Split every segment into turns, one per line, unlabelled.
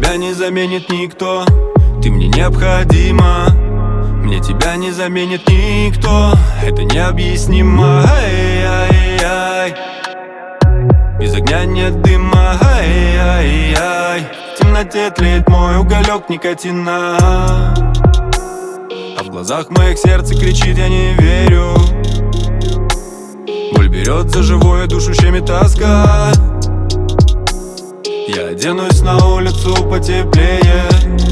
тебя не заменит никто. Ты мне необходима, мне тебя не заменит никто. Это необъяснимо. Ай-яй-яй. Без огня нет дыма. Ай-яй-яй. В темноте тлеет мой уголек никотина, а в глазах моих сердце кричит: я не верю. Боль берет за живое, душу щемит тоска. Я оденусь на улицу потеплее,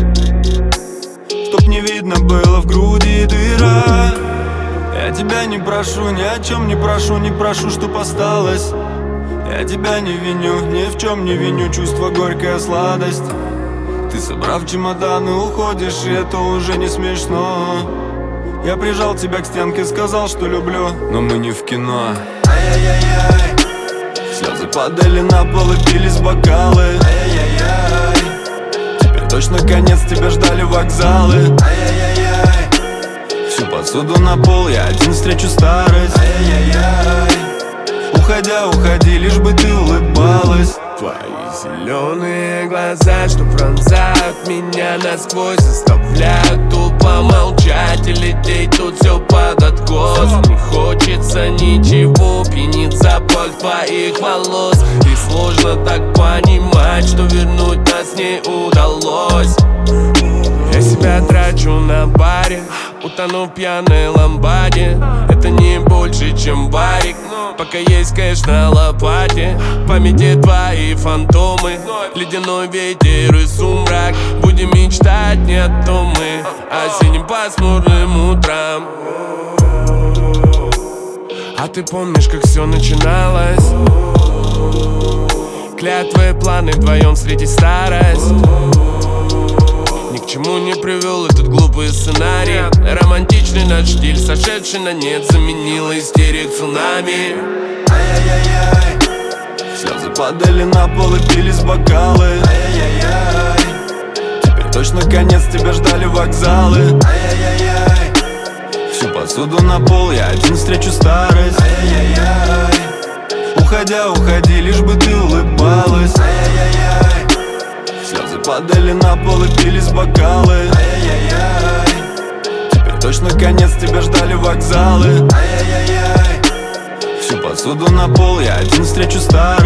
чтоб не видно было в груди дыра. Я тебя не прошу, ни о чем не прошу, не прошу, чтоб осталось. Я тебя не виню, ни в чем не виню, чувство горькая сладость. Ты, собрав чемоданы, уходишь, и это уже не смешно. Я прижал тебя к стенке, сказал, что люблю, но мы не в кино. Ай-яй-яй. Слезы падали на пол и бились бокалы. Ай-яй-яй. Теперь точно конец, тебя ждали вокзалы. Ай-яй-яй. Всю посуду на пол, я один встречу старость. Ай-яй-яй. Уходя, уходи, лишь бы ты улыбалась.
Твои зеленые глаза, что пронзают меня насквозь, заставляют тупо молчать и лететь тут все под откос. Не хочется ничего, пьянит запах твоих волос. И сложно так понимать, что вернуть нас не удалось. Я себя трачу на баре, утону в пьяной ламбаде. Это не больше, чем барик, пока есть кэш на лопате. В памяти твои фантомы, ледяной ветер и сумрак. Будем мечтать не о том мы, осенним пасмурным утрам. А ты помнишь, как все начиналось? Клятвы, планы вдвоем встретить старость. Ни к чему не привел этот глупый сценарий. Романтичный наш стиль, сошедший на нет, заменил истерик цунами.
Ай-яй-яй. Слезы падали на пол и бились бокалы. Ай-яй-яй. Теперь точно конец, тебя ждали вокзалы. Ай-яй-яй. Всю посуду на пол, я один встречу старость. Ай-яй-яй. Уходя, уходи, лишь бы ты улыбалась. Ай-яй-яй. Слезы падали на пол и бились бокалы. Ай-яй-яй. Теперь точно конец, тебя ждали вокзалы. Ай-яй-яй. Всю посуду на пол, я один встречу старость.